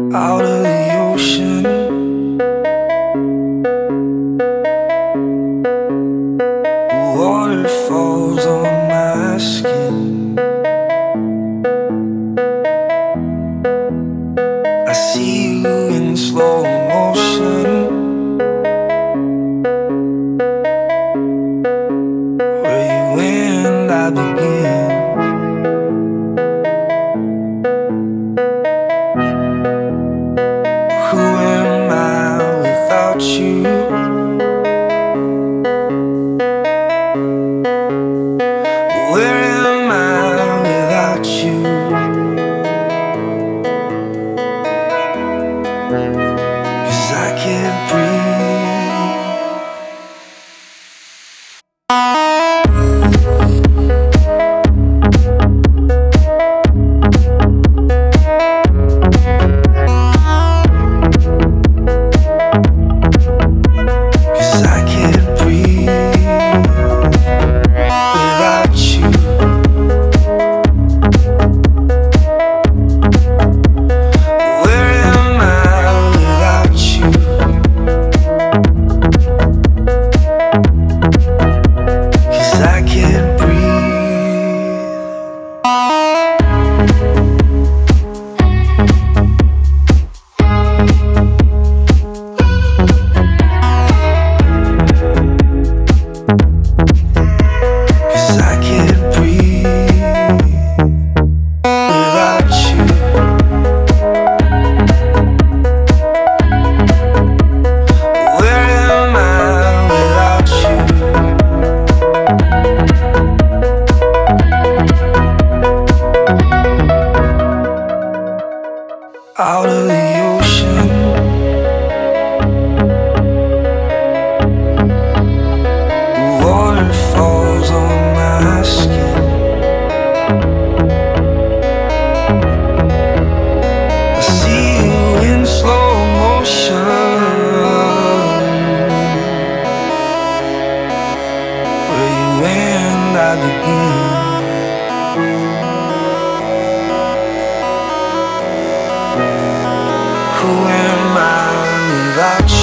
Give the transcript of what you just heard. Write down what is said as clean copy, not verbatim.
out of the ocean. Water falls on my skin. I see you in slow motion. Where you end, I begin. Who am I without you? Where am I without you? 'Cause I can't breathe. Out of the ocean. Water falls on my skin. I see you in slow motion. Where you end, I begin. Who am I without you?